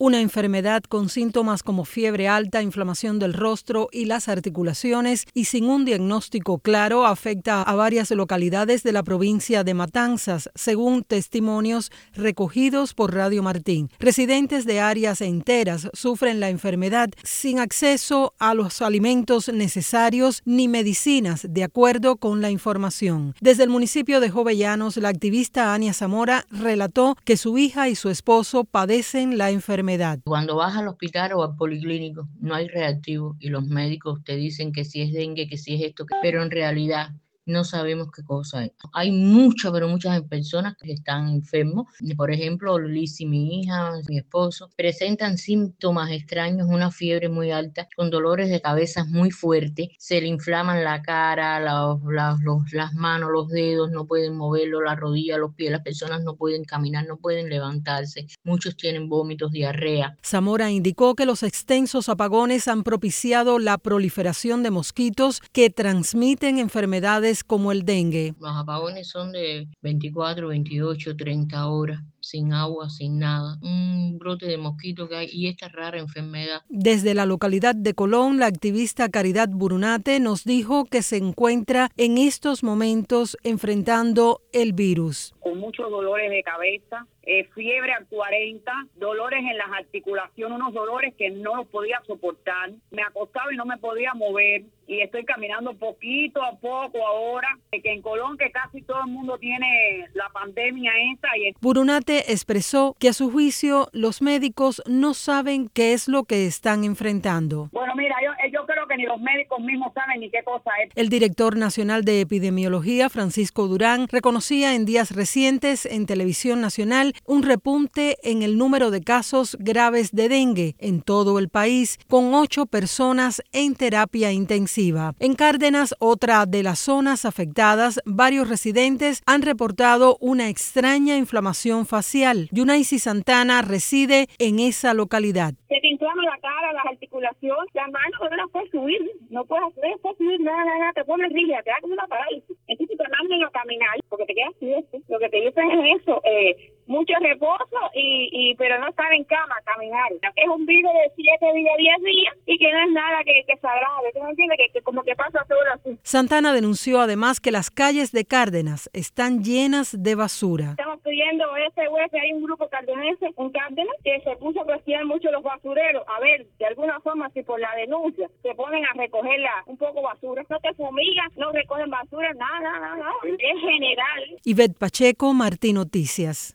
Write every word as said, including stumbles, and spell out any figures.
una enfermedad con síntomas como fiebre alta, inflamación del rostro y las articulaciones y sin un diagnóstico claro afecta a varias localidades de la provincia de Matanzas, según testimonios recogidos por Radio Martín. Residentes de áreas enteras sufren la enfermedad sin acceso a los alimentos necesarios ni medicinas, de acuerdo con la información. Desde el municipio de Jovellanos, la activista Ania Zamora relató que su hija y su esposo padecen la enfermedad. Cuando vas al hospital o al policlínico no hay reactivo y los médicos te dicen que si es dengue, que si es esto, pero en realidad no sabemos qué cosa es. Hay muchas, pero muchas personas que están enfermos. Por ejemplo, Lizzy, mi hija, mi esposo, presentan síntomas extraños, una fiebre muy alta, con dolores de cabeza muy fuertes, se le inflaman la cara, la, la, los, las manos, los dedos, no pueden moverlo, la rodilla, los pies, las personas no pueden caminar, no pueden levantarse. Muchos tienen vómitos, diarrea. Zamora indicó que los extensos apagones han propiciado la proliferación de mosquitos que transmiten enfermedades como el dengue. Los apagones son de veinticuatro, veintiocho, treinta horas, sin agua, sin nada. Un brote de mosquito que hay y esta rara enfermedad. Desde la localidad de Colón, la activista Caridad Burunate nos dijo que se encuentra en estos momentos enfrentando el virus. Con muchos dolores de cabeza, eh, fiebre a cuarenta, dolores en las articulaciones, unos dolores que no los podía soportar. Me acostaba y no me podía mover y estoy caminando poquito a poco ahora, que en Colón que casi todo el mundo tiene la pandemia esa. Y... Burunate expresó que a su juicio los médicos no saben qué es lo que están enfrentando. Bueno, mira, yo, yo creo que ni los médicos mismos saben ni qué cosa es. El director nacional de epidemiología, Francisco Durán, reconocía en días recientes en Televisión Nacional un repunte en el número de casos graves de dengue en todo el país, con ocho personas en terapia intensiva. En Cárdenas, otra de las zonas afectadas, varios residentes han reportado una extraña inflamación facial. Yunaisi Santana reside en esa localidad. Se te inflama la cara, las articulaciones, las manos, no las puedes subir, no puedes, no puedes subir nada, nada, te pones rígida, te da como una parálisis. Entonces te mandan a caminar porque te quedas quieto. Lo que te dicen es eso, eh, mucho reposo y, y pero no estar en cama, caminar. Es un virus de siete días, diez días y que no es nada que, que se agrave, ¿tú no entiendes? Que, que como que pasa solo así. Santana denunció además que las calles de Cárdenas están llenas de basura. Estamos pidiendo ese U S, hay un grupo cardenense en Cárdenas que se puso a cuestionar mucho los basureros. A ver, de alguna forma, si por la denuncia se ponen a recoger la, un poco basura, no te fumigan, no recogen basura, nada, nada, nada. Es general. Ivette Pacheco, Martín Noticias.